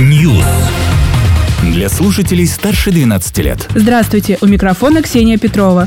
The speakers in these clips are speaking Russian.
News. Для слушателей старше 12 лет. Здравствуйте, у микрофона Ксения Петрова.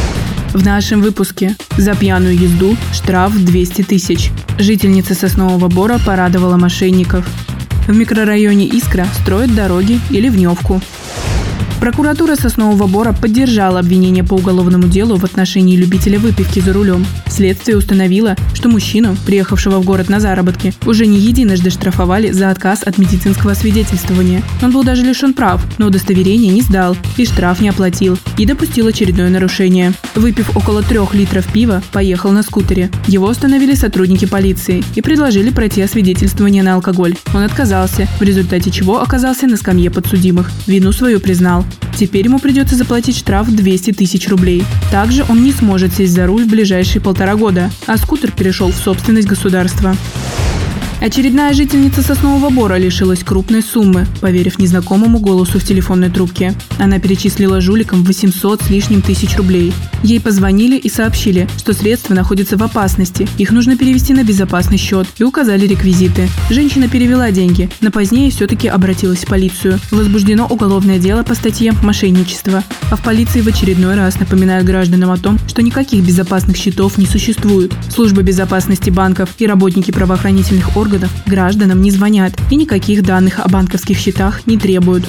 В нашем выпуске. За пьяную езду штраф 200 тысяч. Жительница Соснового Бора порадовала мошенников. В микрорайоне Искра строят дороги и ливневку. Прокуратура Соснового Бора поддержала обвинение по уголовному делу в отношении любителя выпивки за рулем. Следствие установило, что мужчину, приехавшего в город на заработки, уже не единожды штрафовали за отказ от медицинского освидетельствования. Он был даже лишен прав, но удостоверение не сдал и штраф не оплатил, и допустил очередное нарушение. Выпив около 3 литров пива, поехал на скутере. Его остановили сотрудники полиции и предложили пройти освидетельствование на алкоголь. Он отказался, в результате чего оказался на скамье подсудимых. Вину свою признал. Теперь ему придется заплатить штраф 200 тысяч рублей. Также он не сможет сесть за руль в ближайшие 1,5 года, а скутер перешел в собственность государства. Очередная жительница Соснового Бора лишилась крупной суммы, поверив незнакомому голосу в телефонной трубке. Она перечислила жуликам 800 с лишним тысяч рублей. Ей позвонили и сообщили, что средства находятся в опасности, их нужно перевести на безопасный счет, и указали реквизиты. Женщина перевела деньги, но позднее все-таки обратилась в полицию. Возбуждено уголовное дело по статье «Мошенничество». А в полиции в очередной раз напоминают гражданам о том, что никаких безопасных счетов не существует. Служба безопасности банков и работники правоохранительных органов гражданам не звонят и никаких данных о банковских счетах не требуют.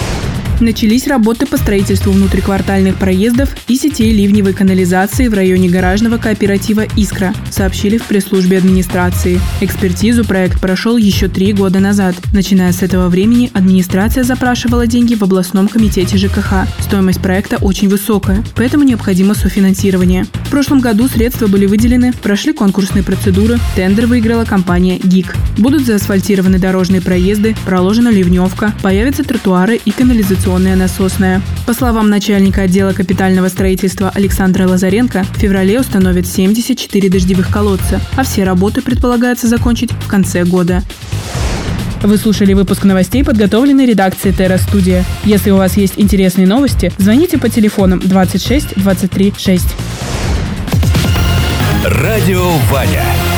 Начались работы по строительству внутриквартальных проездов и сетей ливневой канализации в районе гаражного кооператива «Искра», сообщили в пресс-службе администрации. Экспертизу проект прошел еще 3 года назад. Начиная с этого времени администрация запрашивала деньги в областном комитете ЖКХ. Стоимость проекта очень высокая, поэтому необходимо софинансирование. В прошлом году средства были выделены, прошли конкурсные процедуры, тендер выиграла компания ГИК. Будут заасфальтированы дорожные проезды, проложена ливневка, появятся тротуары и канализационные насосная. По словам начальника отдела капитального строительства Александра Лазаренко, в феврале установят 74 дождевых колодца, а все работы предполагается закончить в конце года. Вы слушали выпуск новостей, подготовленный редакцией Терра Студия. Если у вас есть интересные новости, звоните по телефонам 26 23 6. Радио Ваня.